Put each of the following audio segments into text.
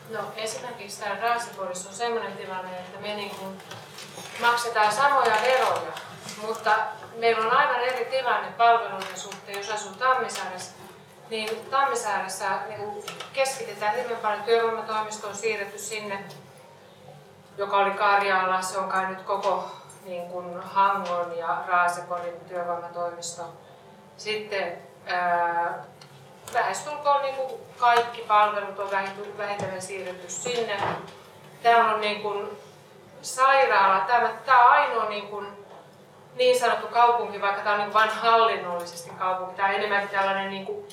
No esimerkiksi täällä Raaseporissa on sellainen tilanne, että me niin kuin maksetaan samoja veroja, mutta meillä on aivan eri tilanne palveluiden suhteen. Jos asuu Tammisaaressa, niin Tammisaaressa niin keskitetään hyvin paljon. Työvoimatoimisto on siirretty sinne, joka oli Karjaalla. Se on kai nyt koko niin kuin Hangon ja Raaseporin työvoimatoimisto. Sitten lähestulkoon niin kuin kaikki palvelut on vähitellen siirretty sinne. Täällä on niin kuin sairaala. Tämä on ainoa niin sanottu kaupunki, vaikka tämä on niin vain hallinnollisesti kaupunki. Tämä on enemmänkin tällainen niin kuin,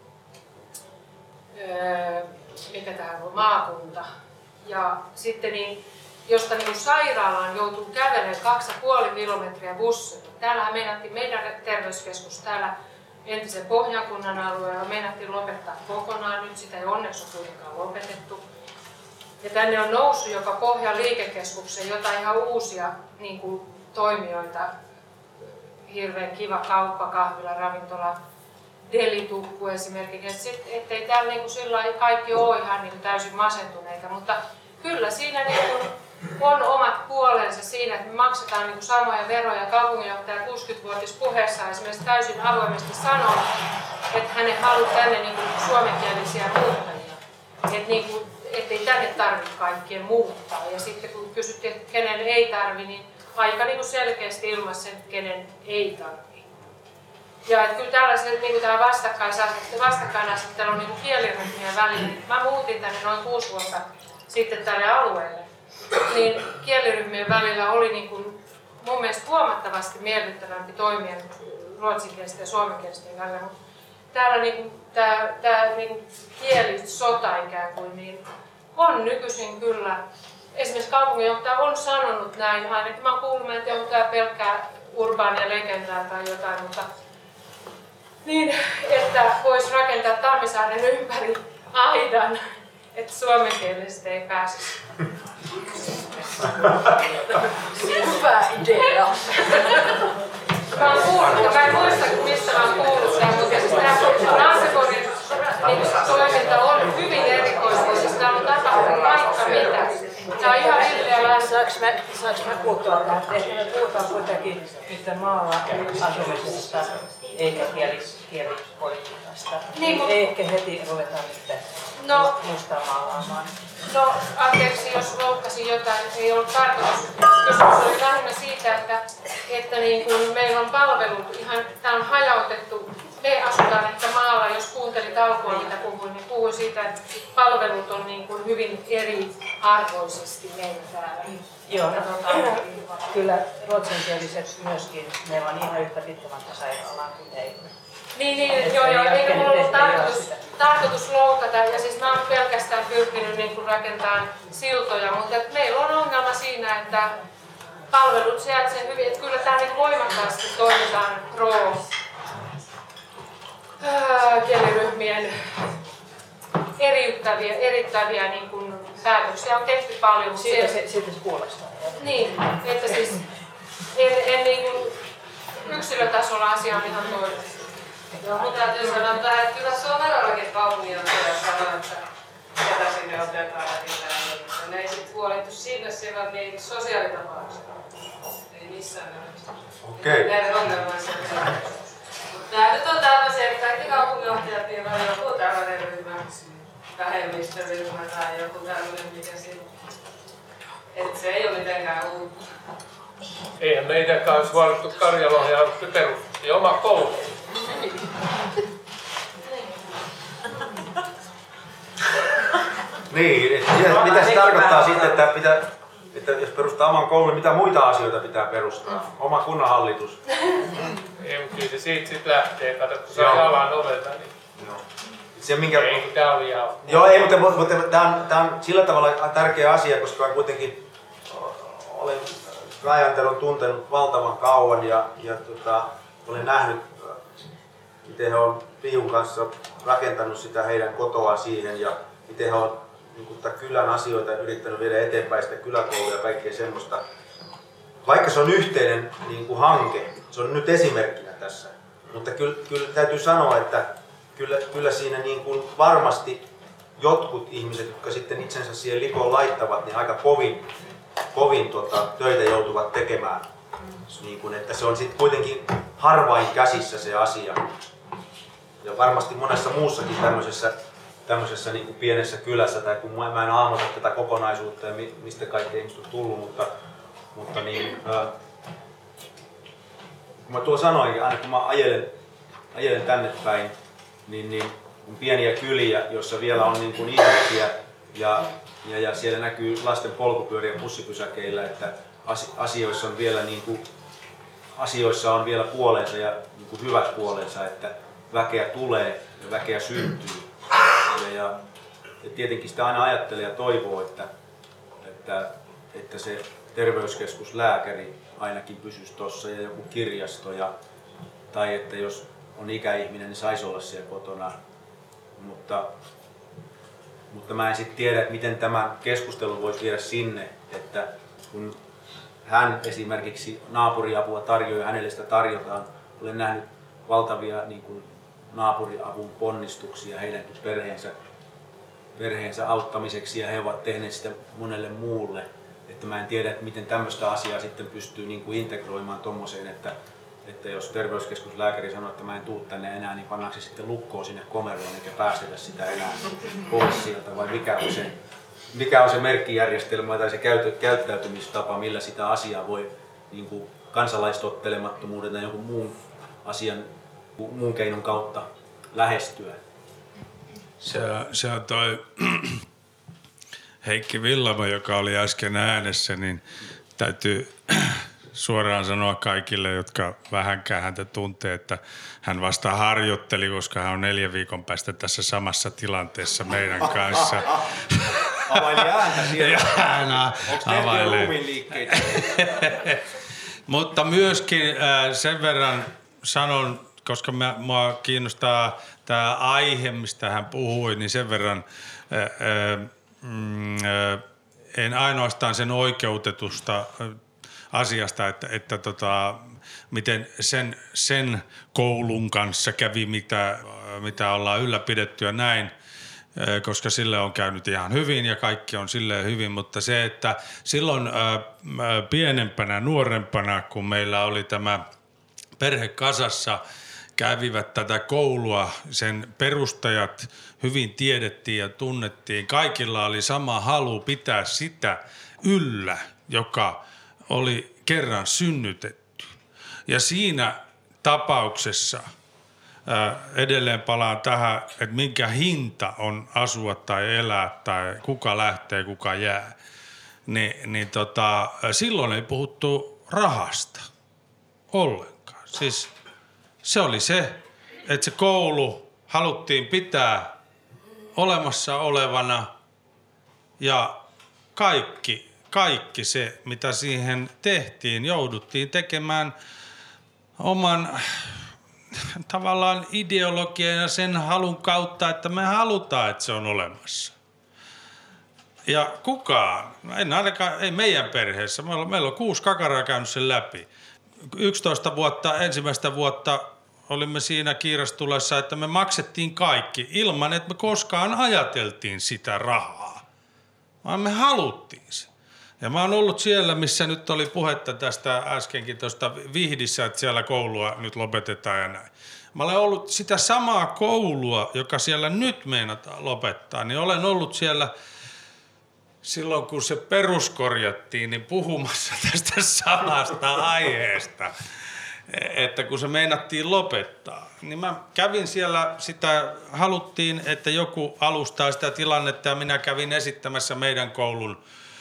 mikä tämä on, maakunta. Ja sitten josta niin sairaalaan joutuu kävelemään 2,5 kilometriä bussilla. Täällähän meidän terveyskeskus täällä entisen Pohjankunnan alueella meinattiin lopettaa kokonaan. Nyt sitä ei onneksi ole kuitenkaan lopetettu. Ja tänne on noussut joka Pohjan liikekeskukseen jotain ihan uusia niin kuin, toimijoita. Hirveän kiva kauppa, kahvila, ravintola, delitukku esimerkiksi. Ettei täällä niin kuin, sillä kaikki ole ihan niin kuin, täysin masentuneita, mutta kyllä siinä niin kuin, on omat puolensa siinä, että me maksetaan niin kuin, samoja veroja. Kaupunginjohtaja 60-vuotis puheessa esimerkiksi täysin avoimesti sanoo, että hän ei halua tänne niin kuin, suomenkielisiä muuttajia. Ettei tänne tarvitse kaikkien muuttaa. Ja sitten kun kysyttiin, että kenen ei tarvitse, niin aika niin kuin selkeästi ilmaisi sen, kenen ei tarvitse. Ja että kyllä tällaiset niin tämä vastakkainasettelu niin kieliryhmien välillä. Mä muutin tänne noin 6 vuotta sitten tälle alueelle. Niin kieliryhmien välillä oli niin kuin, mun mielestä huomattavasti miellyttävämpi toimia ruotsinkielisten ja suomenkielisten välillä. Täällä tämä kielisota ikään kuin niin on nykyisin kyllä. Esimerkiksi kaupunginjohtaja on sanonut näin, ainakin mä oon kuullut, että onko tämä pelkkää urbaania legendaa tai jotain, mutta niin, että voisi rakentaa Tammisaaren ympäri aidan, että suomenkieliset ei pääsisi. Hyvä idea. Mä oon kuullut, mä en muista mistä mä oon kuullut tämän, mutta siis tämä Raaseporin toiminta on hyvin erikoista, siis täällä on tapahtunut vaikka mitä. Tää on ihan hiljainen. Saanko mä puuttua? Ehkä me puhutaan kuitenkin nyt maalla asumisesta eikä kielipolitiikasta. Niin, ehkä heti ruvetaan nyt mustaa maalaamaan. No, anteeksi, jos loukkasin jotain, ei ollut tarkoitus. Kysymys oli lähinnä siitä, että niin kun meillä on palvelut, tämä on hajautettu. Me asutaan ehkä maalla, jos kuuntelit alkuun mitä puhuin, niin puhuin siitä, että palvelut on niin kuin hyvin eriarvoisesti meillä täällä. Joo, kyllä ruotsinkieliset myöskin, ne on ihan yhtä pitkältä sairaalaan kuin ei. Niin, joo, eikä mulla ollut tarkoitus loukata, ja siis mä oon pelkästään pyrkinyt niin kuin rakentamaan siltoja, mutta meillä on ongelma siinä, että palvelut sijaitsevat hyvin, että kyllä tää niin voimakkaasti toimitaan kieliryhmien erittäviä niin kuin päätöksiä on tehty paljon. Siitä se kuulostaa. Niin, että siis en niin kuin yksilötasolla asia on ihan toinen. Joo, mutta täytyy sanoa, että kyllä Suomerollakin kaupunginjohtaja sanoo, että ketä sinne otetaan ja mitä ei. Ne ei sitten huolittu sinne, siellä on niin sosiaalitapauksia. Ei missään nimessä. Okei. Näiden ongelmansa. Tää nyt on tämmöisiä, että kaikki kaupunginjohtajat niin on joku tällainen ryhmä, vähemmistöryhmä tai joku tämmöinen, mikä siinä. Et se ei ole mitenkään uutta. Eihän meitäkään olisi huolittu Karjalaan ja perustettiin oma koulu. Niin, mitä se tarkoittaa sitten, että jos perustaa oman koulun, mitä muita asioita pitää perustaa? Oma kunnanhallitus. Ei, kyllä se siitä sitten lähtee. Kato, kun saa jalan oveta, niin Joo. Se, minkä... ei kun tää oli jao. Joo, ei, mutta tämä on sillä tavalla tärkeä asia, koska kuitenkin olen Rajantelon tuntenut valtavan kauan ja olen nähnyt, miten he on Piihun kanssa rakentanut sitä heidän kotoaan siihen ja miten he on niin kylän asioita yrittänyt viedä eteenpäin, sitä kyläkoulua ja kaikkea semmoista. Vaikka se on yhteinen niin kuin hanke, se on nyt esimerkkinä tässä, mutta kyllä täytyy sanoa, että kyllä siinä niin kuin varmasti jotkut ihmiset, jotka sitten itsensä siihen likoon laittavat, niin aika kovin töitä joutuvat tekemään. Niin kun, että se on sitten kuitenkin harvain käsissä se asia. Ja varmasti monessa muussakin tämmöisessä niin kuin pienessä kylässä, tai kun mä en hahmota tätä kokonaisuutta ja mistä kaikki ihmiset on tullut, mutta niin, kun mä tuo sanoin, aina kun mä ajelen tänne päin, niin pieniä kyliä, joissa vielä on niin kuin ihmisiä ja siellä näkyy lasten polkupyöriä bussipysäkeillä, että asioissa on vielä puolensa ja niin kuin hyvät puolensa, että väkeä tulee ja väkeä syntyy. Ja tietenkin sitä aina ajattelee ja toivoo, että se terveyskeskuslääkäri ainakin pysyisi tuossa ja joku kirjasto, tai että jos on ikäihminen, niin saisi olla siellä kotona. Mutta mä en sitten tiedä, että miten tämä keskustelu voisi viedä sinne, että kun hän esimerkiksi naapuriapua tarjoaa ja hänelle sitä tarjotaan, olen nähnyt valtavia niin kuin naapuriavun ponnistuksia heidän perheensä auttamiseksi ja he ovat tehneet sitä monelle muulle. Että mä en tiedä, että miten tämmöistä asiaa sitten pystyy niin kuin integroimaan tommoseen, että jos terveyskeskuslääkäri sanoo, että mä en tuu tänne enää, niin pannaanko se sitten lukkoon sinne komeroon eikä päästetä sitä enää pois sieltä, vai mikä on se merkkijärjestelmä tai se käyttäytymistapa, millä sitä asiaa voi niin kuin kansalaistottelemattomuuden tai jonkun muun asian, muun keinon kautta lähestyä. Se on toi Heikki Villamo, joka oli äsken äänessä, niin täytyy suoraan sanoa kaikille, jotka vähänkään häntä tuntee, että hän vasta harjoitteli, koska hän on 4 viikon päästä tässä samassa tilanteessa meidän kanssa. Availi ääntä siellä. Onko tehty ruumiinliikkeitä? Mutta myöskin sen verran sanon, koska mua kiinnostaa tämä aihe, mistä hän puhui, niin sen verran en ainoastaan sen oikeutetusta asiasta, että miten sen koulun kanssa kävi, mitä ollaan ylläpidetty ja näin, koska sille on käynyt ihan hyvin ja kaikki on silleen hyvin, mutta se, että silloin pienempänä, nuorempana, kun meillä oli tämä perhe kasassa, kävivät tätä koulua, sen perustajat hyvin tiedettiin ja tunnettiin. Kaikilla oli sama halu pitää sitä yllä, joka oli kerran synnytetty. Ja siinä tapauksessa edelleen palaan tähän, että minkä hinta on asua tai elää tai kuka lähtee, kuka jää. Silloin ei puhuttu rahasta ollenkaan. Siis se oli se, että se koulu haluttiin pitää olemassa olevana ja kaikki se, mitä siihen tehtiin, jouduttiin tekemään oman tavallaan ideologian ja sen halun kautta, että me halutaan, että se on olemassa. Ja kukaan, ei meidän perheessä, meillä on 6 kakaraa käynyt sen läpi. 11 vuotta, ensimmäistä vuotta olimme siinä kiirastulessa, että me maksettiin kaikki ilman, että me koskaan ajateltiin sitä rahaa, vaan me haluttiin se. Ja mä oon ollut siellä, missä nyt oli puhetta tästä äskenkin tuosta Vihdissä, että siellä koulua nyt lopetetaan ja näin. Mä olen ollut sitä samaa koulua, joka siellä nyt meinataan lopettaa, niin olen ollut siellä silloin, kun se peruskorjattiin, niin puhumassa tästä samasta aiheesta, että kun se meinattiin lopettaa, niin mä kävin siellä, haluttiin, että joku alustaa sitä tilannetta ja minä kävin esittämässä meidän koulun,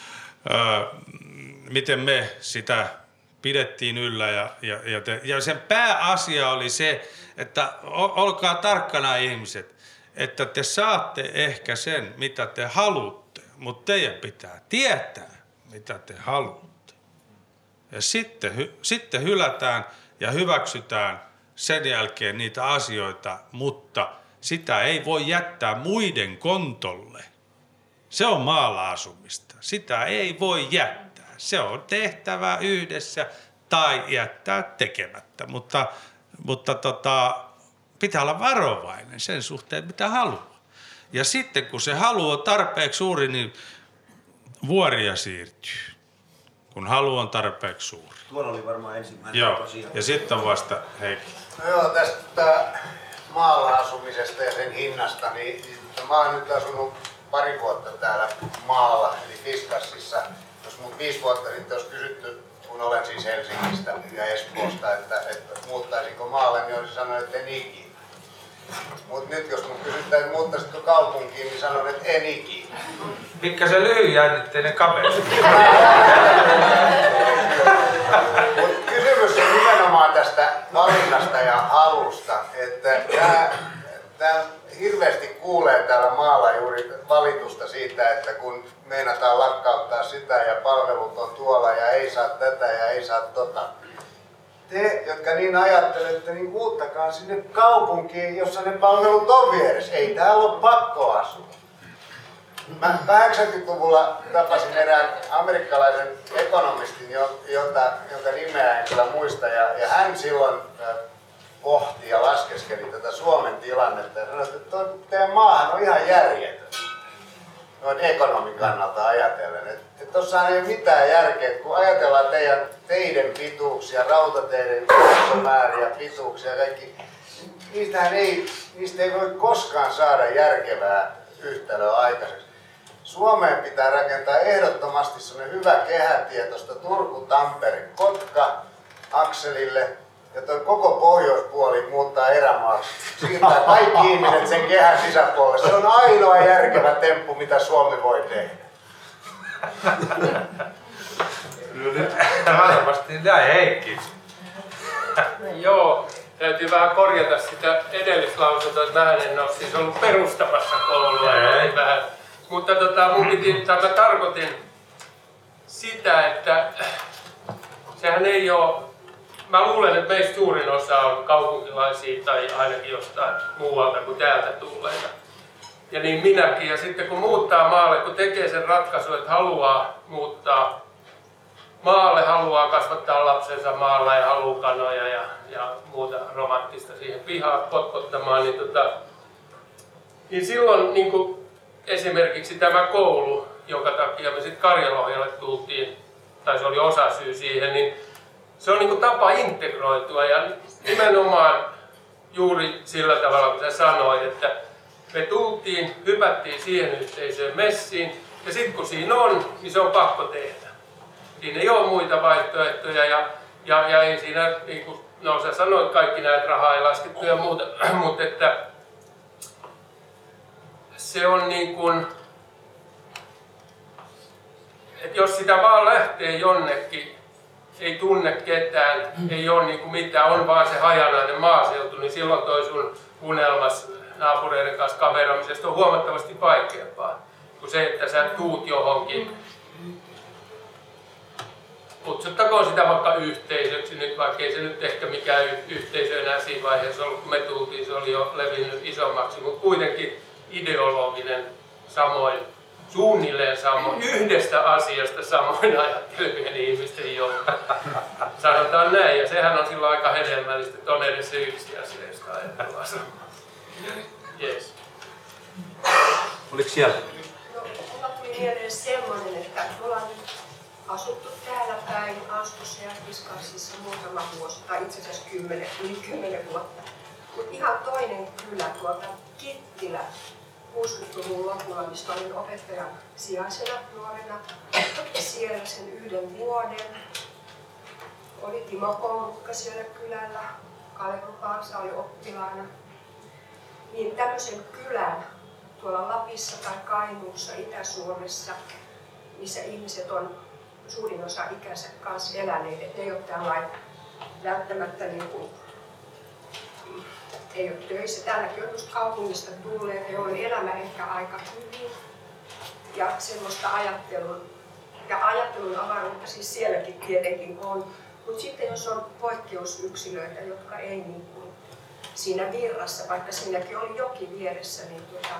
miten me sitä pidettiin yllä ja sen pääasia oli se, että olkaa tarkkana ihmiset, että te saatte ehkä sen, mitä te haluatte, mutta teidän pitää tietää, mitä te haluatte. Ja sitten hylätään ja hyväksytään sen jälkeen niitä asioita, mutta sitä ei voi jättää muiden kontolle. Se on maalla asumista. Sitä ei voi jättää. Se on tehtävä yhdessä tai jättää tekemättä, mutta pitää olla varovainen sen suhteen, mitä haluaa. Ja sitten kun se halu on tarpeeksi suuri, niin vuoria siirtyy. Kun halu on tarpeeksi suuri. Tuolla oli varmaan ensimmäinen Joo, tosiaan. ja sitten on vasta Heikki. No joo, tästä maalla asumisesta ja sen hinnasta, niin mä oon nyt asunut pari vuotta täällä maalla, eli Fiskassissa. Jos mut 5 vuotta sitten olisi kysytty, kun olen siis Helsingistä ja Espoosta, että muuttaisinko maalle, niin olisin sanonut, että en ikinä. Mutta nyt jos mun kysytään, että muuttaisitko kaupunkiin, niin sanon, että en ikinä. Pikkasen lyhyjännitteinen kaveri. Mut kysymys on nimenomaan tästä valinnasta ja halusta, että tää hirveästi kuulee täällä maalla juuri valitusta siitä, että kun meinataan lakkauttaa sitä ja palvelut on tuolla ja ei saa tätä ja ei saa tota. Te, jotka niin ajattelette, niin muuttakaa sinne kaupunkiin, jossa ne palvelut on vieressä. Ei täällä ole pakko asua. Mä 80-luvulla tapasin erään amerikkalaisen ekonomistin, jonka nimeä en kyllä muista, ja hän silloin pohti ja laskeskeli tätä Suomen tilannetta ja sanoi, että teidän maahan on ihan järjetön noin ekonomin kannalta ajatellen. Että tossahan ei ole mitään järkeä, kun ajatellaan teidän pituuksia, rautateiden määriä, pituuksia ja kaikki, niistä ei voi koskaan saada järkevää yhtälöä aikaiseksi. Suomeen pitää rakentaa ehdottomasti sellainen hyvä kehätie tuosta Turku-Tampere-Kotka-akselille ja tuo koko pohjoispuoli muuttaa erämaaksi. Siirtää kaikki ihmiset sen kehän sisäpuolelle. Se on ainoa järkevä temppu, mitä Suomi voi tehdä. Varmasti näin, Heikki. Joo, täytyy vähän korjata sitä edellislausuntoa, että mä en ole siis ollut perustamassa koulua. Vähän. Mutta mä tarkoitin sitä, että sehän ei ole, mä luulen, että meistä suurin osa on kaupunkilaisia tai ainakin jostain muualta kuin täältä tulleita. Ja niin minäkin. Ja sitten kun muuttaa maalle, kun tekee sen ratkaisun, että haluaa muuttaa maalle, haluaa kasvattaa lapsensa maalla ja haluaa kanoja ja muuta romanttista siihen pihaan potkottamaan, niin silloin niin kuin esimerkiksi tämä koulu, jonka takia me sitten Karjalohjalle tultiin, tai se oli osasyy siihen, niin se on niin kuin tapa integroitua ja nimenomaan juuri sillä tavalla, kun sä sanoit, että me tultiin, hypättiin siihen yhteisöön messiin ja sitten kun siinä on, niin se on pakko tehdä. Siinä ei ole muita vaihtoehtoja ja ei siinä, niin kuin no sä sanoit, kaikki näitä rahaa ei laskettu ja muuta, mutta että se on niin kuin, että jos sitä vaan lähtee jonnekin, ei tunne ketään, ei ole niin kuin mitään, on vaan se hajanainen maaseutu, niin silloin toi sun unelmas naapureiden kanssa kaveramisesta on huomattavasti vaikeampaa kuin se, että sä tuut johonkin. Kutsuttakoon sitä vaikka yhteisöksi nyt, vaikka ei se nyt ehkä mikään yhteisö enää siinä vaiheessa ollut, kun me tultiin, se oli jo levinnyt isommaksi, mutta kuitenkin ideologinen, samoin, suunnilleen samoin, yhdestä asiasta samoin ajattelevien ihmisten joukko. Sanotaan näin, ja sehän on silloin aika hedelmällistä, että on edes se yksi asia, josta ajatellaan samaa. Yes. Oliko siellä? No, mulla tuli mieleen semmoinen, että me ollaan nyt asuttu täällä päin Askossa ja Fiskassissa muutama vuosi, tai itse asiassa yli 10 vuotta. Mutta ihan toinen kylä tuolta Kittilä 60-luvun lopulla, mistä olin opettajan sijaisena nuorena. Siellä sen 1 vuoden. Oli Timo Kommukka siellä kylällä, Kalevu Paasa oli oppilaana. Niin tämmöisen kylän tuolla Lapissa tai Kainuussa, Itä-Suomessa, missä ihmiset on suurin osa ikänsä kanssa eläneet, että ei ole tällainen välttämättä niin kuin, ei ole töissä. Täälläkin on just kaupungista tulleet, joilla on elämä ehkä aika hyvin ja semmoista ajattelun avaruutta siis sielläkin tietenkin on. Mutta sitten jos on poikkeusyksilöitä, jotka ei niin kuin siinä virrassa, vaikka siinäkin oli joki vieressä, niin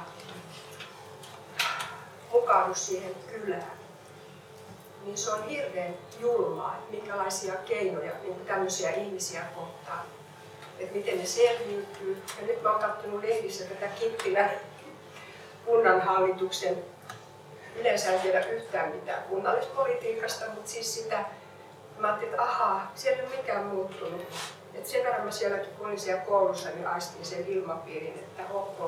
mukaudu siihen kylään. Niin se on hirveän julmaa, että minkälaisia keinoja niin tämmöisiä ihmisiä kohtaan, että miten ne selviytyy. Ja nyt mä oon katsonut lehdissä tätä Kittilän kunnanhallituksen, yleensä en tiedä yhtään mitään kunnallispolitiikasta, mutta siis sitä, mä ajattelin, että ahaa, siellä ei ole mikään muuttunut. Et sen verran mä sielläkin, kun olin siellä koulussa, niin aistin sen ilmapiirin, että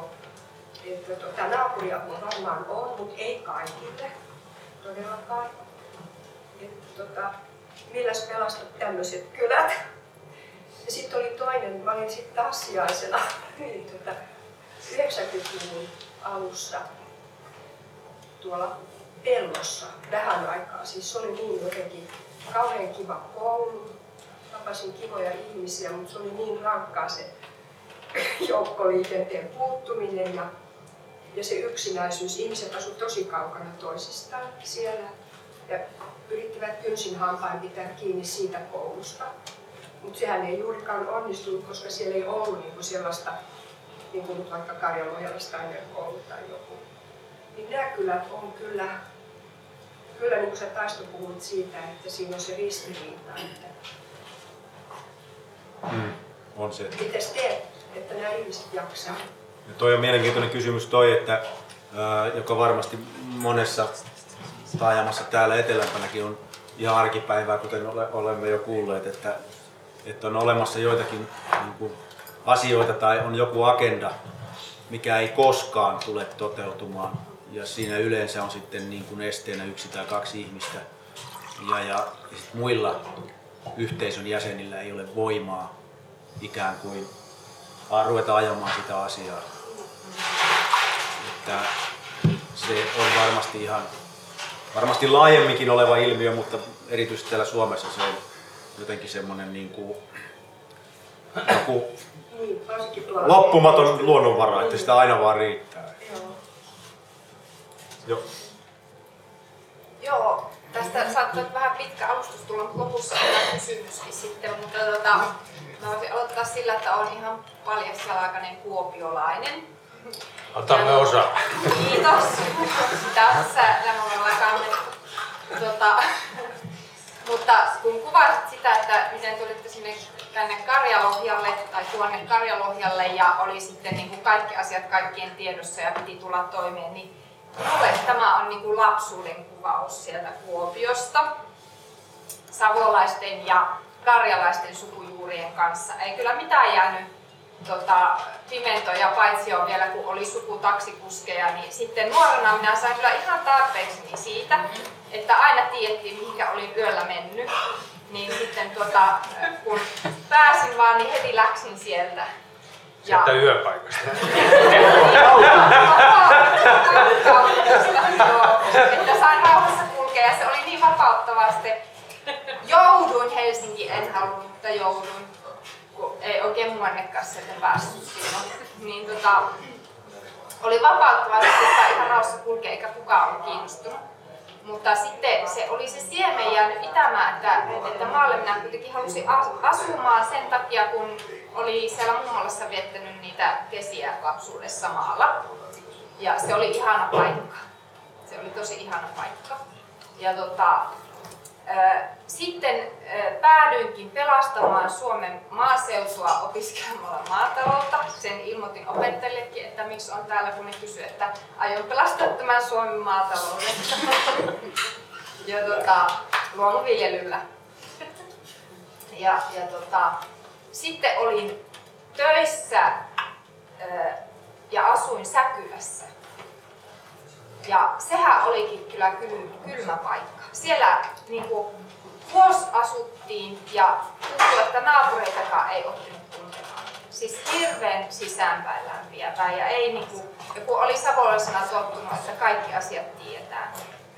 naapuriapua varmaan on, mutta ei kaikille, todellakaan. Milläs pelastat tämmöiset kylät? Ja sitten oli toinen, mä olin sitten taas sijaisena 90-luvun alussa tuolla Pellossa vähän aikaa. Siis se oli niin jotenkin kauhean kiva koulu. Tapasin kivoja ihmisiä, mutta se oli niin rankkaa se joukkoliikenteen puuttuminen ja se yksinäisyys. Ihmiset asuivat tosi kaukana toisistaan siellä ja yrittivät kynsin hampain pitää kiinni siitä koulusta. Mutta sehän ei juurikaan onnistunut, koska siellä ei ollut niinku sellaista, niin kuin nyt vaikka Karjalohjalla Steiner-koulu tai joku. Niin nämä kylät on kyllä niin kuin sä Taisto puhuit siitä, että siinä on se ristiriita. On se. Mites teet, että nämä ihmiset jaksaa? Ja toi on mielenkiintoinen kysymys toi, että joka varmasti monessa taajamassa täällä etelämpänäkin on ihan arkipäivää, kuten olemme jo kuulleet, että on olemassa joitakin niin kuin asioita tai on joku agenda, mikä ei koskaan tule toteutumaan. Ja siinä yleensä on sitten niin kuin esteenä 1 tai 2 ihmistä. Ja muilla yhteisön jäsenillä ei ole voimaa ikään kuin ruveta ajamaan sitä asiaa. Että se on varmasti laajemminkin oleva ilmiö, mutta erityisesti täällä Suomessa se on jotenkin semmoinen niin kuin joku loppumaton luonnonvara, että sitä aina vaan riittää. Joo, tästä saattaa vähän pitkä alustus tulla, mutta lopussa on kysymyskin sitten, mutta mä voisin aloittaa sillä, että olen ihan paljasjalkainen kuopiolainen. Otamme osaa. Kiitos. Tässä nämä kannettu. Mutta kun kuvasit sitä, että miten tulitte sinne tänne Karjalohjalle tai tuonne Karjalohjalle ja oli sitten niin kuin kaikki asiat kaikkien tiedossa ja piti tulla toimeen, niin mulle tämä on niin kuin lapsuuden kuvaus sieltä Kuopiosta savolaisten ja karjalaisten sukujuurien kanssa. Ei kyllä mitään jäänyt pimentoja, paitsi on vielä kun oli sukutaksikuskeja, niin sitten nuorena minä sain kyllä ihan tarpeeksi siitä, että aina tiedettiin mihinkä olin yöllä mennyt. Niin sitten kun pääsin vaan, niin heti läksin sieltä. Sieltä yöpaikasta. Että sain rauhassa kulkea ja se oli niin vapauttavasti. Jouduin Helsinkiin, en halunnut, mutta jouduin. Kun ei oikein muuannekaan sieltä päässyt silloin. Niin oli vapauttavasti, että ihan rauhassa kulkea eikä kukaan ollut kiinnostunut. Mutta sitten se oli se siemen jäänyt itämään, että maalle minä kuitenkin halusin asumaan sen takia, kun oli siellä mummolassa viettänyt niitä kesiä lapsuudessa maalla. Ja se oli ihana paikka. Se oli tosi ihana paikka. Ja sitten päädyinkin pelastamaan Suomen maaseutua opiskelemalla maataloutta. Sen ilmoitin opettajillekin, että miksi on täällä, kun ne kysyi, että aion pelastaa tämän Suomen maatalouden. Ja luomuviljelyllä. Sitten olin töissä ja asuin Säkylässä. Ja sehän olikin kyllä kylmä paikka. Siellä niinku vuosi asuttiin ja tuntui, että naapureitakaan ei oppinut tuntemaan. Siis hirveän sisäänpäin lämpiävää ja ei niinku, joku oli savolaisena tottunut, että kaikki asiat tiedetään.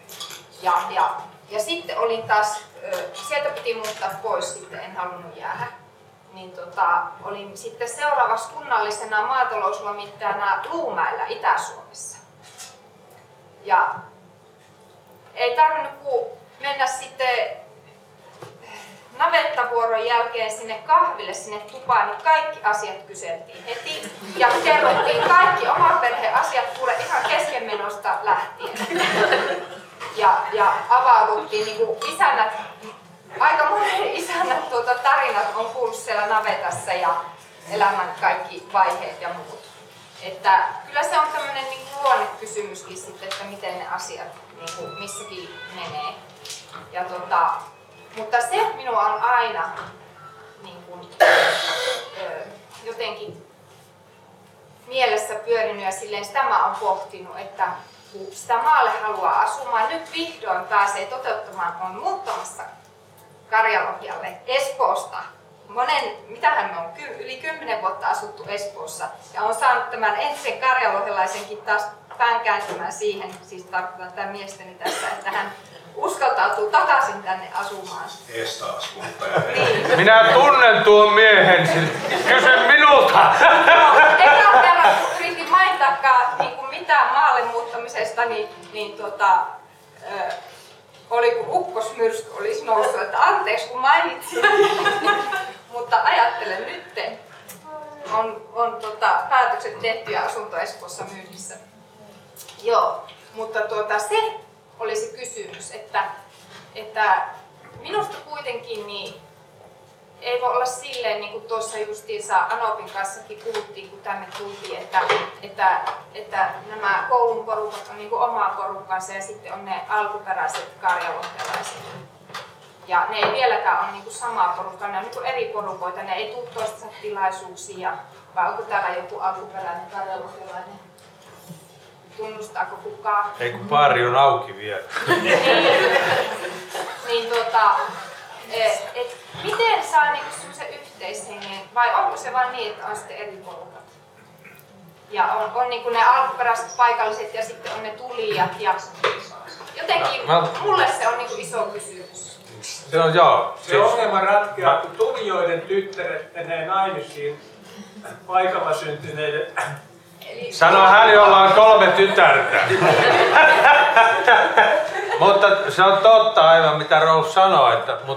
Ja sitten olin taas, sieltä piti muuttaa pois, sitten en halunnut jäädä. Niin olin sitten seuraavaksi kunnallisena maatalouslomittajana Luumäellä Itä-Suomessa. Ja ei tarvinnut mennä sitten navettavuoron jälkeen sinne kahville, sinne tupaan, niin kaikki asiat kyseltiin heti. Ja kerrottiin kaikki oman perheen asiat kuule ihan keskenmenosta lähtien. Ja avauduttiin niin kuin isännät, aika monen isännät tarinat on kuullut siellä navetassa ja elämän kaikki vaiheet ja muut. Että kyllä se on tämmöinen niin kuin luonnekysymyskin sitten, että miten ne asiat niin kuin missäkin menee. Ja mutta se minua on aina niin kuin, jotenkin mielessä pyörinyt ja silleen sitä mä oon pohtinut, että kun sitä maalle haluaa asumaan, nyt vihdoin pääsee toteuttamaan, on muuttamassa Karjalohjalle Espoosta. Mitähän me on yli 10 vuotta asuttu Espoossa ja on saanut tämän entisen karjalohjalaisenkin taas pään kääntymään siihen, siis tarkoitan tämän miestäni tässä, että hän uskaltautuu takaisin tänne asumaan. Niin. Minä tunnen tuon miehen, kysy minulta! Ekan kerran kun yritin mainitakaan niin mitään maalle muuttamisesta, oli kun ukkosmyrsky olisi noussut, että anteeksi kun mainitsin. Mutta ajattelen nyt, on päätökset tehty ja asunto Espoossa myynnissä. Joo, mutta se olisi kysymys, että minusta kuitenkin niin ei voi olla silleen, niin kuin tuossa justiinsa Anopin kanssakin puhuttiin, kun tänne tultiin, että nämä koulun porukat on niin kuin omaa porukkansa ja sitten on ne alkuperäiset karjalohjalaiset. Ja ne ei vieläkään ole niin kuin samaa porukkaa, ne on niin kuin eri porukoita, ne ei tule toistensa tilaisuuksiin. Vai onko täällä joku alkuperäinen karjalohjalainen? Tunnustaako kukaan? Ei kun baari on auki vielä. Miten saa niinku semmoisen yhteishengen, vai onko se vain niin, että on sitten eri porukat? Ja on niinku ne alkuperäiset paikalliset ja sitten on ne tulijat ja jotenkin mulle se on niinku iso kysymys. Se on joo. Se ongelma ratkeaa, kun tulijoiden tyttäret menee naimisiin paikalla syntyneiden. Sano hän, jolla on 3 tytärtä. Mutta se on totta aivan mitä Rous sanoi,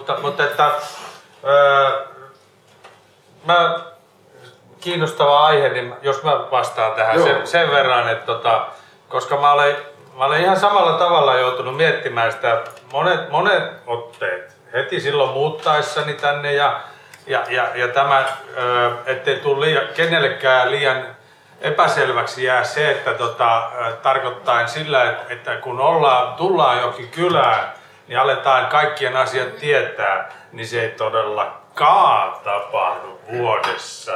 kiinnostava aihe, niin jos mä vastaan tähän sen verran, että koska mä olen ihan samalla tavalla joutunut miettimään sitä monet otteet heti silloin muuttaessani tänne ja tämä, ettei tule kenellekään liian epäselväksi jää se, että tarkoittaa sillä, että kun tullaan jokin kylään, niin aletaan kaikkien asiat tietää, niin se ei todellakaan tapahdu vuodessa.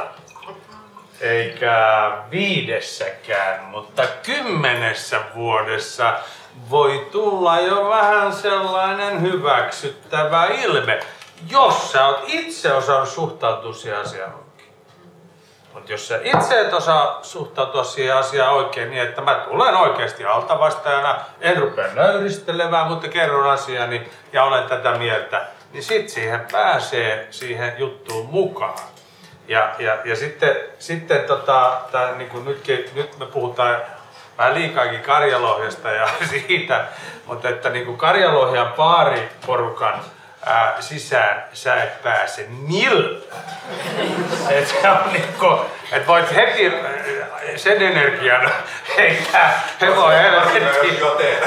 Eikä 5, mutta 10 vuodessa voi tulla jo vähän sellainen hyväksyttävä ilme, jos sä oot itse osannut suhtautua siihen asiaan. Mutta jos sä itse et osaa suhtautua siihen asiaan oikein niin, että mä tulen oikeasti altavastaajana, en rupea nöyristelemään, mutta kerron asiani ja olen tätä mieltä, niin sit siihen pääsee siihen juttuun mukaan. Ja sitten niin kuin nyt me puhutaan vähän liikaakin Karjalohjasta ja siitä, mutta että niin kuin Karjalohjan baariporukan sisään sä et pääse millään. Et voit heti sen energian heittää hevohelvettiin.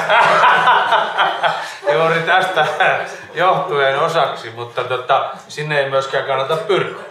Juuri tästä johtuen osaksi, mutta sinne ei myöskään kannata pyrkiä.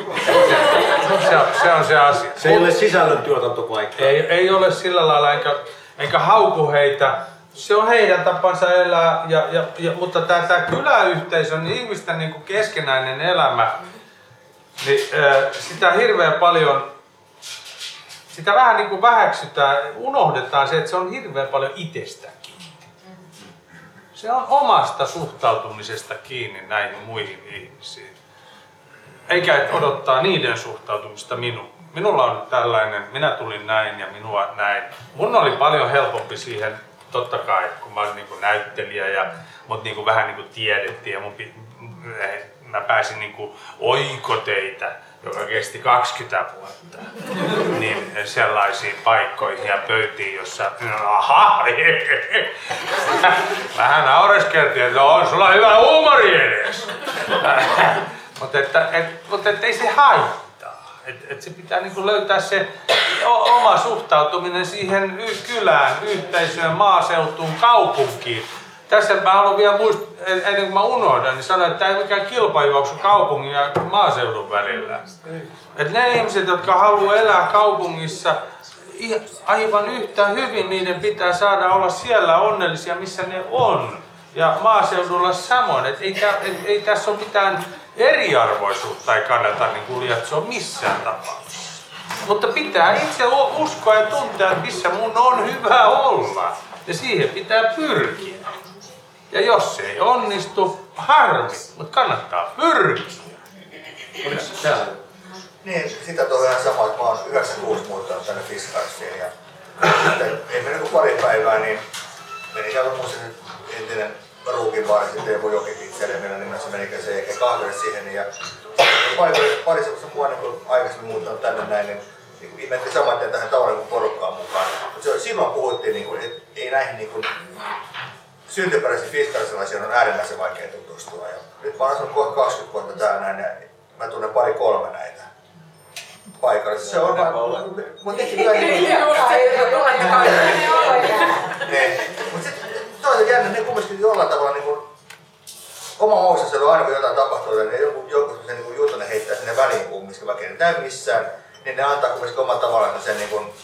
Se on se asia. Se ei ole sisällön tuotantopaikka. Ei ole sillä lailla, enkä hauku heitä. Se on heidän tapansa elää, mutta tämä kyläyhteisön ihmisten niin kuin keskenäinen elämä, niin sitä hirveän paljon, sitä vähän niin kuin väheksytään, unohdetaan se, että se on hirveän paljon itsestä kiinni. Se on omasta suhtautumisesta kiinni näihin muihin ihmisiin. Eikä odottaa niiden suhtautumista minuun. Minulla on tällainen, minä tulin näin ja minua näin. Mun oli paljon helpompi siihen. Totta kai, kun mä olin niin kuin näyttelijä mut niin kuin vähän niin kuin tiedettiin ja mä pääsin niin kuin oikoteitä, joka kesti 20 vuotta, niin sellaisiin paikkoihin ja pöytiin, jossa vähän naureskeltiin, että on sulla hyvä huumori edes. Mutta ei se haittaa. Et se pitää niinku löytää se oma suhtautuminen siihen kylään, yhteisöön, maaseutuun, kaupunkiin. Tässä mä haluan vielä muistaa, ennen kuin mä unohdan, niin sanoa, että tämä ei ole mikään kilpajuoksu kaupungin ja maaseudun välillä. Et ne ihmiset, jotka haluaa elää kaupungissa aivan yhtä hyvin niiden pitää saada olla siellä onnellisia, missä ne on. Ja maaseudulla samoin, että ei tässä ole mitään eriarvoisuutta, ei kannata niin lietsoa missään tapauksessa. Mutta pitää itse uskoa ja tuntea, että missä mun on hyvä olla. Ja siihen pitää pyrkiä. Ja jos se ei onnistu, harmi, mutta kannattaa pyrkiä. Niin, sitä on ihan sama, että mä oon 96 muuttanut tänne Fiskarsiin ja ei mennyt kuin pari päivää, niin meni sieltä muuten entinen ruukinvaari, sitten joku jokipizzeria, meillä nimessä menikö se eikä kahville siihen ja pari semmoista mua niin kun aikaisemmin muuttanut tänne näin, niin ihmetti saman tien tähän tavaran kuin porukkaan mukaan. Mutta silloin puhuttiin, niin kun, että ei näihin niin syntyperäisiin fiskarsilaisiin on äärimmäisen vaikea tutustua. Ja nyt mä oon asunut kohta 20 vuotta täällä näin ja mä tunnen 2-3 näitä paikalla. Se on vaan, mutta sitten toisaalta jännä, ne kumminkin jollain tavalla niin kuin, oma maussa siellä on aina kun jotain tapahtuu, niin joku sellaisen niin jutun ne heittää sinne väliin kumminkin, vaikka ei näy missään, niin ne antaa kumminkin omalla tavallaan sen niin kuin,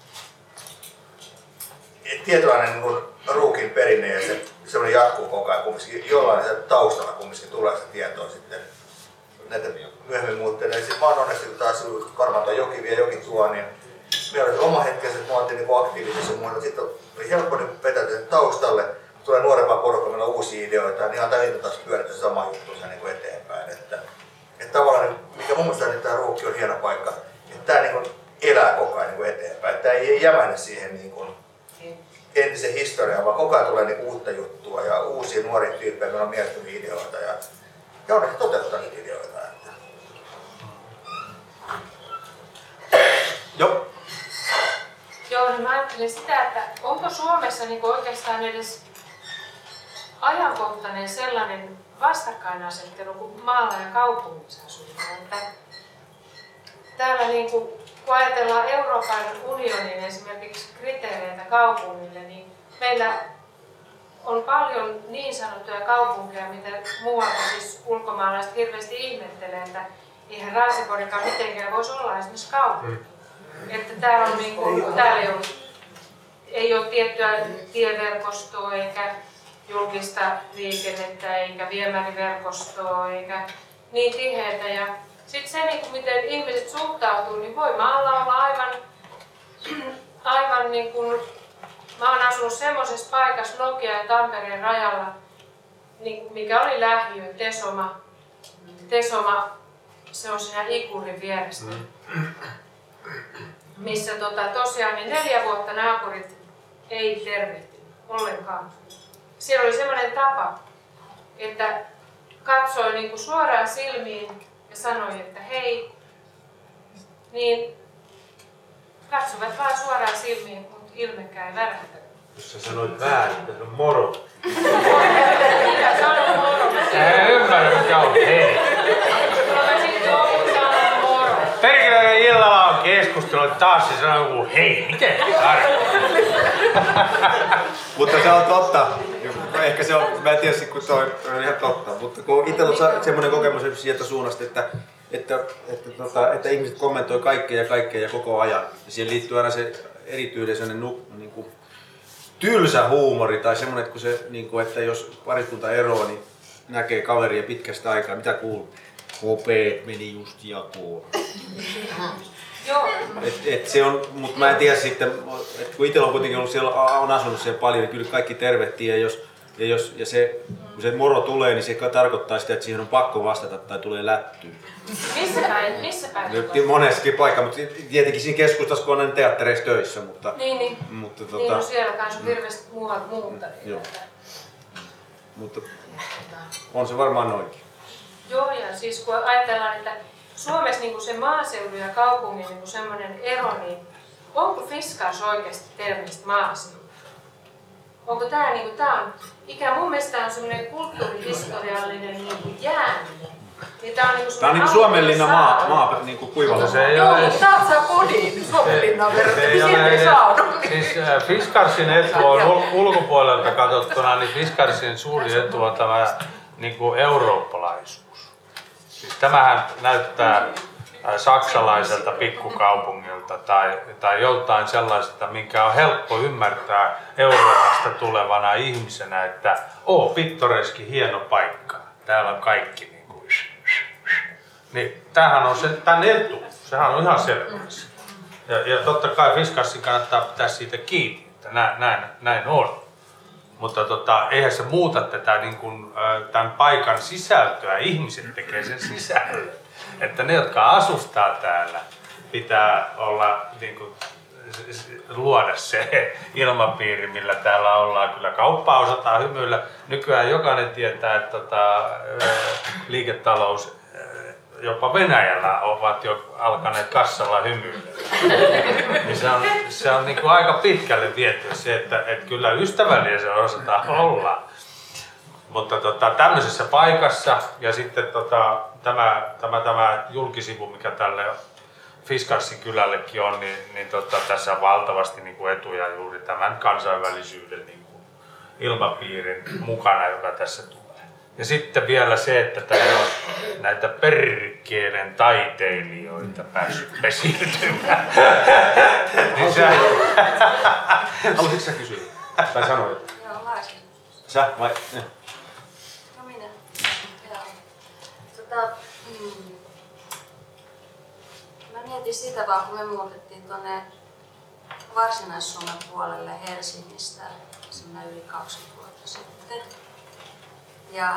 tietynlainen niin kuin ruukin perinne ja se semmoinen jatkuu koko ajan kumminkin, jollain se taustalla kumminkin tulee sitä tietoa sitten näitä myöhemmin muutteille. Sitten mä oon onneksi taas varmaan tuo joki vie jokin tuo, niin meillä oli oma hetkensä, että mä oltiin niin aktiivisesti ja muuta. Sitten oli helppo niin vetäytyä sen taustalle, tulee nuorempaa porukkaa, meillä on uusia ideoita, niin antaa niitä taas pyörittää se sama juttu niin kuin eteenpäin. Että tavallaan, mikä mun mielestä tämä ruukki on hieno paikka, että tämä niin elää koko ajan niin eteenpäin. Tämä ei jämähdä siihen niin kuin entisen historiaan, vaan koko ajan tulee niin uutta juttua ja uusia nuoria tyyppejä, meillä on mielettömiä ideoita ja onneksi toteuttaa niitä ideoita. Joo. Joo, niin mä ajattelin sitä, että onko Suomessa niin oikeastaan edes ajankohtainen sellainen vastakkainasettelu kuin maalla ja kaupungissa asutaan. Että täällä niin kun ajatellaan Euroopan unionin esimerkiksi kriteereitä kaupungille, niin meillä on paljon niin sanottuja kaupunkeja, mitä muualta siis ulkomaalaiset hirveästi ihmettelee, että eihän Raaseporikaan mitenkään voisi olla esimerkiksi kaupunki. Että täällä on niin kuin, täällä ei ole tiettyä tieverkostoa eikä julkista liikennettä eikä viemäriverkostoa eikä niin tiheätä. Ja sitten se, niin kuin miten ihmiset suhtautuu, niin voi maalla olla aivan niin kuin, mä oon asunut semmoisessa paikassa Nokia ja Tampereen rajalla, niin, mikä oli lähiö, Tesoma, se on siinä Ikurin vieressä. Missä tosiaan niin 4 vuotta naapurit ei tervehtinyt ollenkaan. Siellä oli semmoinen tapa, että katsoi niin kuin suoraan silmiin ja sanoi, että hei, niin katsovat vaan suoraan silmiin, mutta ilmekään ei värähtänyt. Jos sä sanoit väärin, että se on moro. Minä sanon moro. En ymmärrä mikä on hei. Mä sitten opin sanon moro. Perkele illalla on keskustelu taas ja sanoo joku hei, miten tarkoittaa? Mutta se on totta. Ehkä se on, mä en tiedä kun toi on ihan totta, mutta kun itsellä on semmoinen kokemus sieltä suunnasta, että ihmiset kommentoi kaikkea ja koko ajan. Ja siihen liittyy aina se erityinen sellainen niin kuin tylsä huumori tai semmoinen, että, kun se, niin kuin, että jos pariskunta eroaa, niin näkee kaveria pitkästä aikaa, mitä kuuluu? Hopeet meni just jakoon. Se on, mutta mä en tiedä sitten, että kun itsellä on kuitenkin ollut siellä, on asunut siellä paljon, niin kyllä kaikki tervehtii ja se, kun se moro tulee, niin se tarkoittaa sitä, että siihen on pakko vastata tai tulee lättyyn. Missä päin? Monessakin paikka, mutta tietenkin siinä keskustassa, kun on teattereissa töissä. Mutta, niin no siellä kanssa on hirveästi muualta muuttaneet. Joo. Mutta on se varmaan noinkin. Joo, ja siis kun ajatellaan, että Suomessa niin se maaseudun ja kaupungin niin semmoinen ero, niin onko Fiskars oikeasti termistä maaseudu? Onko tämä niin on, mun mielestä on semmoinen kulttuurihistoriallinen niin jääminen. Niin tämä on niin Suomenlinna maa niin kuivalla. Se ei Joo, ole mutta täältä saa kodin Suomenlinnaan verrattuna, sieltä ei saanut. Siis Fiskarsin etu on ulkopuolelta katsottuna, niin Fiskarsin suuri etu on tämä niin kuin eurooppalaisuus. Siis tämähän näyttää saksalaiselta pikkukaupungilta tai joltain sellaiselta, minkä on helppo ymmärtää Euroopasta tulevana ihmisenä, että pittoreski, hieno paikka, täällä on kaikki niin tämähän on se tän etu, sehän on ihan selvä. Ja totta kai Fiskassin kannattaa pitää siitä kiinni, että näin on. Mutta eihän se muuta tätä niin kuin, tämän paikan sisältöä, ihmiset tekee sen sisällön. Että ne, jotka asustaa täällä, pitää olla, niin kuin, luoda se ilmapiiri, millä täällä ollaan. Kyllä kauppaa osataan hymyillä. Nykyään jokainen tietää, että liiketalous, jopa Venäjällä ovat jo alkaneet kassalla hymyillä. Niin se on niin kuin aika pitkälle viety se, että kyllä ystävällinen se osataan olla. Mutta tämmöisessä paikassa ja sitten tämä julkisivu, mikä tälle Fiskassin kylällekin on, niin tässä on valtavasti niin kuin etuja juuri tämän kansainvälisyyden niin kuin ilmapiirin mukana, joka tässä tulee. Ja sitten vielä se, että täällä on näitä perkeelen taiteilijoita päässyt pesiytymään. Niin haluaisitko sä kysyä? Tai sanoa? Joo, laisin. Sä vai? No minä. Joo. Mä mietin sitä vaan, kun me muutettiin tuonne Varsinais-Suomen puolelle Helsingistä sinne yli 20 vuotta sitten. Ja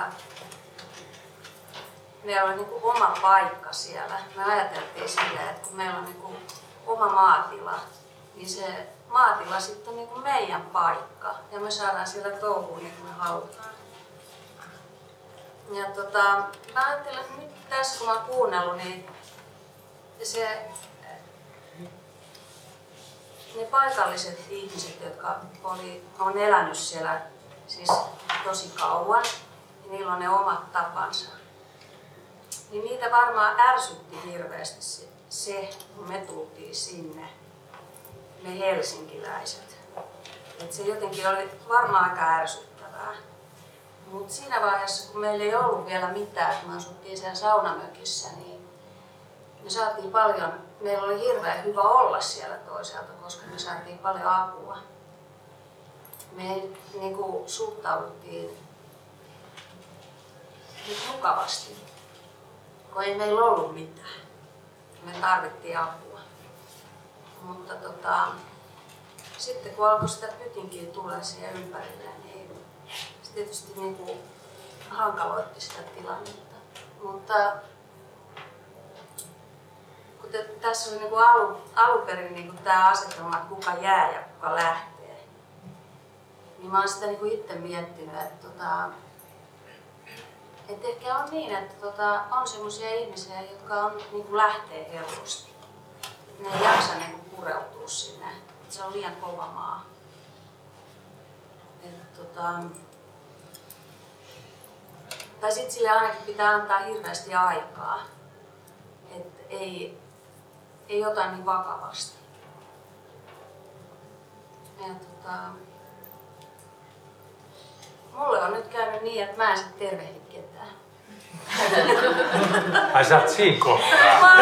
meillä oli niinku oma paikka siellä. Me ajateltiin silleen, että kun meillä on niinku oma maatila, niin se maatila sitten on niinku meidän paikka. Ja me saadaan siellä touhuun niin kuin me halutaan. Ja mä ajattelen, että nyt tässä kun mä oon kuunnellut, niin ne paikalliset ihmiset, jotka on elänyt siellä siis tosi kauan, ja niillä on ne omat tapansa. Niin niitä varmaan ärsytti hirveästi se, kun me tultiin sinne, me helsinkiläiset. Et se jotenkin oli varmaan aika ärsyttävää. Mutta siinä vaiheessa, kun meillä ei ollut vielä mitään, kun me asuttiin siellä saunamökissä, niin me saatiin paljon, meillä oli hirveän hyvä olla siellä toisaalta, koska me saatiin paljon apua. Me niinku suhtauduttiin mukavasti, kun ei meillä ollut mitään. Me tarvittiin apua. Mutta sitten kun alkoi sitä pytinkiä tulee siihen ympärille, niin se tietysti niinku hankaloitti sitä tilannetta. Mutta kun tässä on niinku alun perin niinku tämä asetelma, että kuka jää ja kuka lähtee, niin mä oon sitä niinku itse miettinyt, että et ehkä on niin, että on semmoisia ihmisiä, jotka niinku lähtee helposti. Ne ei jaksa niinku pureutua sinne. Se on liian kova maa. Tai sitten sille ainakin pitää antaa hirveästi aikaa. Et ei ota niin vakavasti. Ja mulle on nyt käynyt niin, että mä en sit tervehdi ketään. Ai sä oot siinä kohtaa.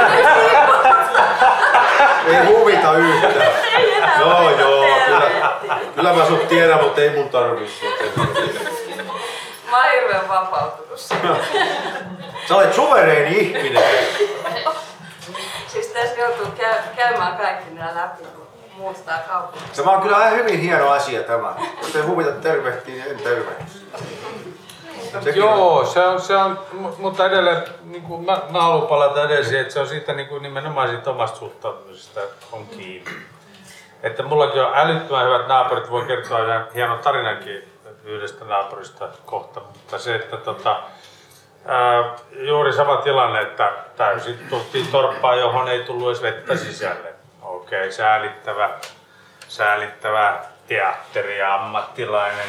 Ei huvita yhtään. Joo, kyllä mä sut tiedän, mutta ei mun tarvitse. Mä oon hirveän vapautunut siitä. Sä olet suvereeni ihminen. Siis tässä joutuu käymään kaikki nämä läpi, kun muuttaa kaupungin. Se on kyllä ihan hyvin hieno asia tämä. Jos ei huvita tervehtiä, niin en tervehti. Joo, se on, mutta edelleen, niin kuin mä haluan palata edelleen, että se on siitä niin kuin nimenomaan siitä omasta suhtautumisesta on kiinni. Että mullakin on älyttömän hyvät naapurit, voin kertoa ihan hienon tarinankin yhdestä naapurista kohta, mutta se, että juuri sama tilanne, että täysin tultiin torppaan, johon ei tullut edes vettä sisälle. Okei, säälittävä teatteri ja ammattilainen.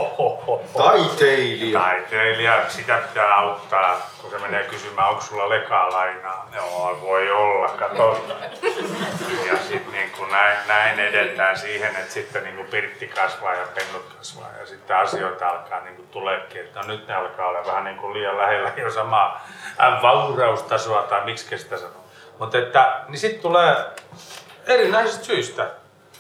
Taiteilija, sitä pitää auttaa, kun se menee kysymään, onko sulla lekaa lainaa. Joo, voi olla, katsotaan. Ja sitten niin näin edetään siihen, että sitten niin kuin pirtti kasvaa ja pennut kasvaa ja sitten asioita alkaa niin tuleekin, että nyt ne alkaa olla vähän niin kuin liian lähellä jo samaa vauraustasoa tai miksi sitä sanoo. Mutta niin sitten tulee erinäisistä syistä.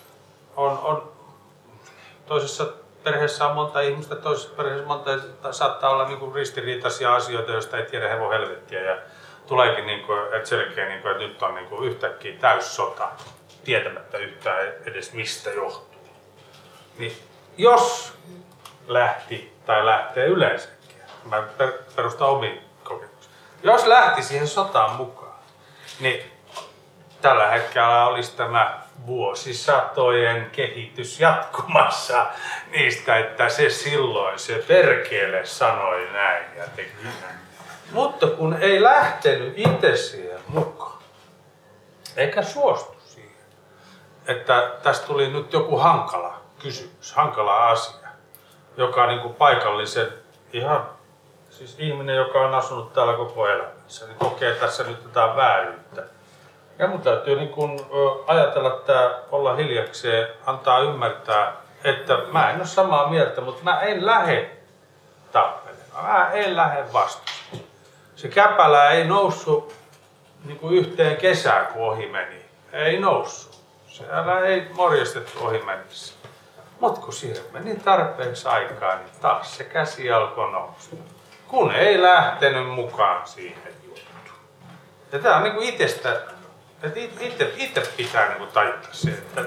On toisessa perheessä on monta ihmistä, toisessa perheessä monta, saattaa olla niinku ristiriitaisia asioita, joista ei tiedä hevon helvettiä. Ja tuleekin niinku, selkeä, niinku, että nyt on niinku yhtäkkiä täyssota, tietämättä yhtään edes mistä johtuu. Niin jos lähti tai lähtee yleensäkin, mä perustan omiin kokemuksiin, jos lähti siihen sotaan mukaan, niin tällä hetkellä olisi tämä vuosisatojen kehitys jatkumassa niistä, että se silloin se perkele sanoi näin ja teki näin. Mutta kun ei lähtenyt itse siihen mukaan, eikä suostu siihen, että tästä tuli nyt joku hankala kysymys, hankala asia, joka on niin kuin paikallisen ihan, siis ihminen, joka on asunut täällä koko elämänsä, niin kokee tässä nyt jotain vääryyttä. Ja mun täytyy niin kun ajatella, että olla hiljakseen, antaa ymmärtää, että mä en ole samaa mieltä, mutta mä en lähde tappelemaan. Mä en lähde vastustamaan. Se käpälä ei noussut niin kuin yhteen kesään, kun ohi meni. Ei noussut. Siellä ei morjestettu ohi mennessä. Mutta kun siihen meni tarpeeksi aikaa, niin taas se käsi alkoi nousta. Kun ei lähtenyt mukaan siihen juttuun. Ja tää on niin kuin itsestä. Itse pitää niin taittaa se, että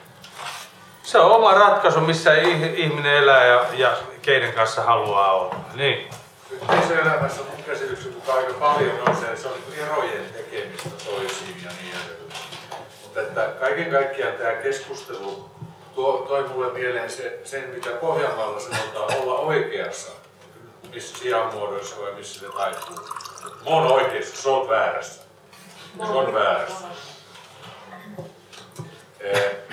se on oma ratkaisu, missä ihminen elää ja keiden kanssa haluaa olla. Niin. Yhteisöelämässä mun käsityksen mukaan aika paljon nousee, se on erojen tekemistä toisiin ja niin edelleen. Mutta että kaiken kaikkiaan tämä keskustelu toi mulle mieleen sen, mitä Pohjanmaalla sanotaan olla oikeassa, missä sijamuodoissa vai missä se taipuu. Mä oon oikeassa, se on väärässä. Se on väärässä.